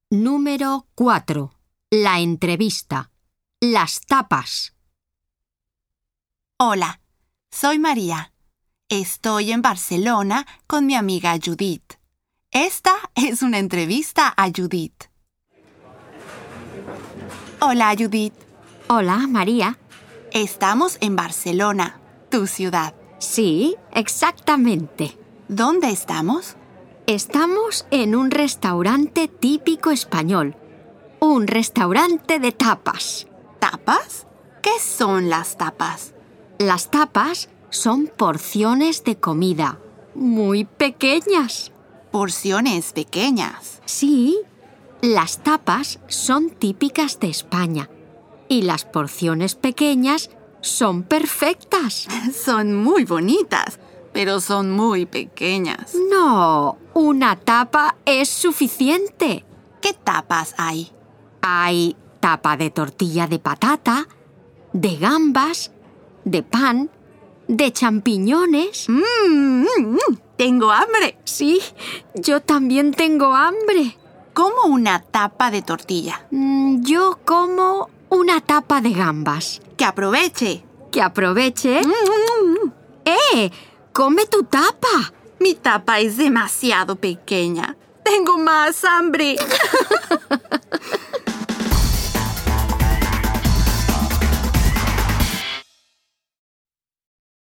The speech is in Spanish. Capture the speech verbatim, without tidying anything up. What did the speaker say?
Número cuatro. La entrevista. Las tapas. Hola, soy María. Estoy en Barcelona con mi amiga Judith. Esta es una entrevista a Judith. Hola, Judith. Hola, María. Estamos en Barcelona, tu ciudad. Sí, exactamente. ¿Dónde estamos? Estamos en un restaurante típico español. Un restaurante de tapas. ¿Tapas? ¿Qué son las tapas? Las tapas son porciones de comida muy pequeñas. Porciones pequeñas. Sí, las tapas son típicas de España y las porciones pequeñas son perfectas. Son muy bonitas, pero son muy pequeñas. No, una tapa es suficiente. ¿Qué tapas hay? Hay tapa de tortilla de patata, de gambas, de pan, de champiñones. ¡Mmm! ¡Tengo hambre! Sí, yo también tengo hambre. Como una tapa de tortilla. Mm, yo como una tapa de gambas. ¡Que aproveche! Que aproveche. Mm. ¡Eh! ¡Come tu tapa! Mi tapa es demasiado pequeña. ¡Tengo más hambre!